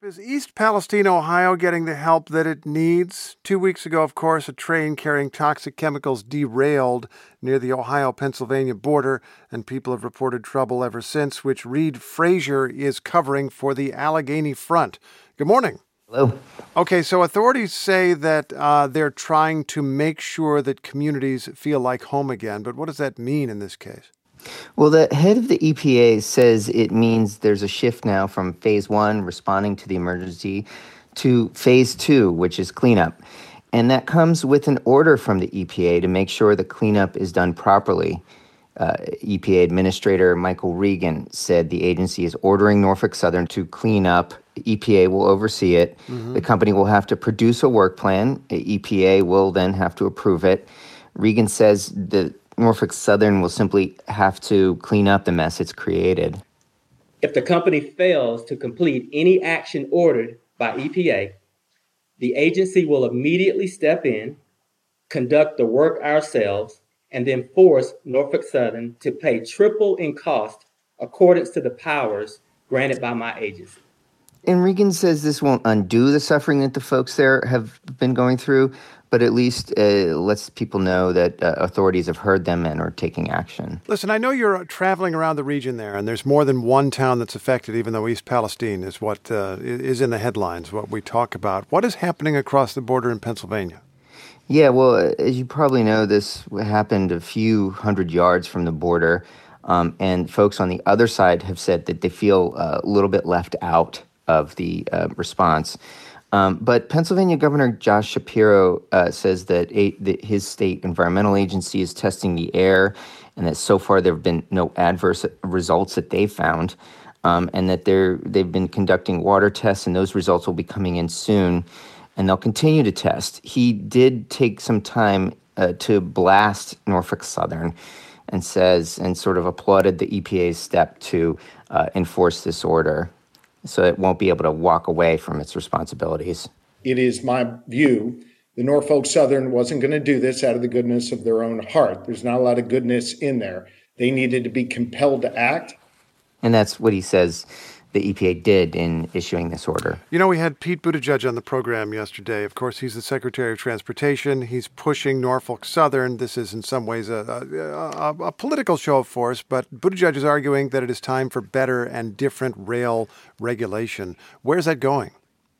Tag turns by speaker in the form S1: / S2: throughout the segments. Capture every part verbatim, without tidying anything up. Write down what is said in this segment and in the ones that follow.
S1: Is East Palestine, Ohio getting the help that it needs? Two weeks ago, of course, a train carrying toxic chemicals derailed near the Ohio-Pennsylvania border, and people have reported trouble ever since, which Reid Frazier is covering for the Allegheny Front. Good morning.
S2: Hello.
S1: Okay, so authorities say that uh, they're trying to make sure that communities feel like home again, but what does that mean in this case?
S2: Well, the head of the E P A says it means there's a shift now from phase one, responding to the emergency, to phase two, which is cleanup. And that comes with an order from the E P A to make sure the cleanup is done properly. Uh, E P A Administrator Michael Regan said the agency is ordering Norfolk Southern to clean up. The E P A will oversee it. Mm-hmm. The company will have to produce a work plan. The E P A will then have to approve it. Regan says the Norfolk Southern will simply have to clean up the mess it's created.
S3: If the company fails to complete any action ordered by E P A, the agency will immediately step in, conduct the work ourselves, and then force Norfolk Southern to pay triple in cost accordance to the powers granted by my agency.
S2: And Regan says this won't undo the suffering that the folks there have been going through, but at least uh, lets people know that uh, authorities have heard them and are taking action.
S1: Listen, I know you're traveling around the region there, and there's more than one town that's affected, even though East Palestine is what uh, is in the headlines, what we talk about. What is happening across the border in Pennsylvania?
S2: Yeah, well, as you probably know, this happened a few hundred yards from the border, um, and folks on the other side have said that they feel uh, a little bit left out of the uh, response. Um, but Pennsylvania Governor Josh Shapiro uh, says that, a, that his state environmental agency is testing the air, and that so far there have been no adverse results that they've found, um, and that they're they've been conducting water tests, and those results will be coming in soon, and they'll continue to test. He did take some time uh, to blast Norfolk Southern, and says and sort of applauded the E P A's step to uh, enforce this order, so it won't be able to walk away from its responsibilities.
S4: It is my view the Norfolk Southern wasn't going to do this out of the goodness of their own heart. There's not a lot of goodness in there. They needed to be compelled to act.
S2: And that's what he says the E P A did in issuing this order.
S1: You know, we had Pete Buttigieg on the program yesterday. Of course, he's the Secretary of Transportation. He's pushing Norfolk Southern. This is in some ways a, a, a, a political show of force, but Buttigieg is arguing that it is time for better and different rail regulation. Where's that going?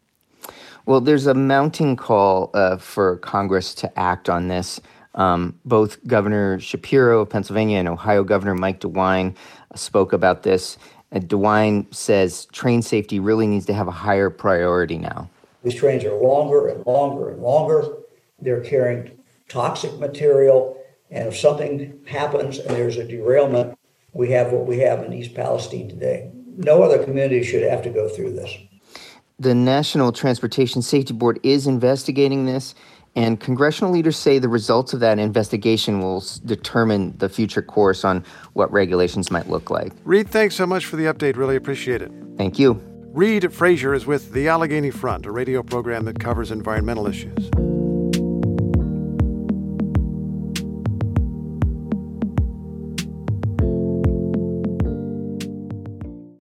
S2: Well, there's a mounting call uh, for Congress to act on this. Um, both Governor Shapiro of Pennsylvania and Ohio Governor Mike DeWine spoke about this. And DeWine says train safety really needs to have a higher priority now.
S5: These trains are longer and longer and longer. They're carrying toxic material. And if something happens and there's a derailment, we have what we have in East Palestine today. No other community should have to go through this.
S2: The National Transportation Safety Board is investigating this, and congressional leaders say the results of that investigation will determine the future course on what regulations might look like.
S1: Reid, thanks so much for the update. Really appreciate it.
S2: Thank you.
S1: Reid Frazier is with the Allegheny Front, a radio program that covers environmental issues.